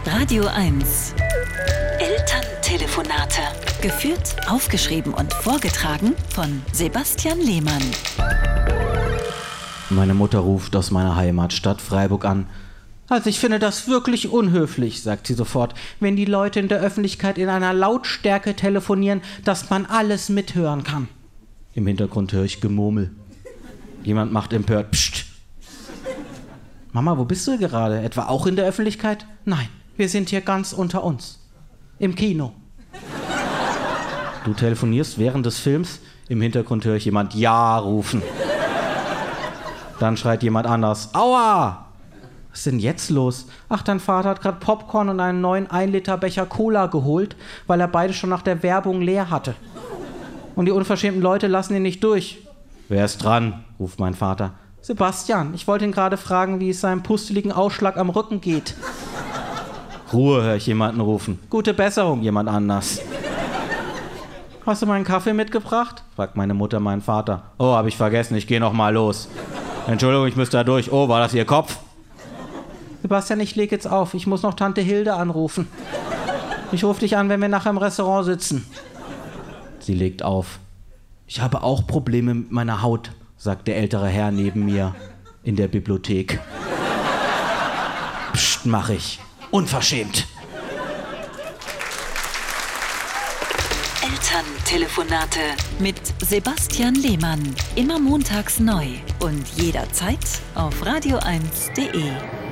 Radio 1. Elterntelefonate. Geführt, aufgeschrieben und vorgetragen von Sebastian Lehmann. Meine Mutter ruft aus meiner Heimatstadt Freiburg an. Also ich finde das wirklich unhöflich, sagt sie sofort, wenn die Leute in der Öffentlichkeit in einer Lautstärke telefonieren, dass man alles mithören kann. Im Hintergrund höre ich Gemurmel. Jemand macht empört Psst. Mama, wo bist du gerade? Etwa auch in der Öffentlichkeit? Nein, wir sind hier ganz unter uns. Im Kino. Du telefonierst während des Films? Im Hintergrund höre ich jemand Ja rufen. Dann schreit jemand anders Aua! Was ist denn jetzt los? Ach, dein Vater hat gerade Popcorn und einen neuen 1-Liter-Becher Cola geholt, weil er beide schon nach der Werbung leer hatte. Und die unverschämten Leute lassen ihn nicht durch. Wer ist dran? Ruft mein Vater. Sebastian, ich wollte ihn gerade fragen, wie es seinem pusteligen Ausschlag am Rücken geht. Ruhe, höre ich jemanden rufen. Gute Besserung, jemand anders. Hast du meinen Kaffee mitgebracht? Fragt meine Mutter meinen Vater. Oh, hab ich vergessen, ich gehe noch mal los. Entschuldigung, ich müsste da durch. Oh, war das Ihr Kopf? Sebastian, ich leg jetzt auf. Ich muss noch Tante Hilde anrufen. Ich rufe dich an, wenn wir nachher im Restaurant sitzen. Sie legt auf. Ich habe auch Probleme mit meiner Haut, sagt der ältere Herr neben mir in der Bibliothek. Psst, mach ich. Unverschämt. Elterntelefonate mit Sebastian Lehmann. Immer montags neu und jederzeit auf radio1.de.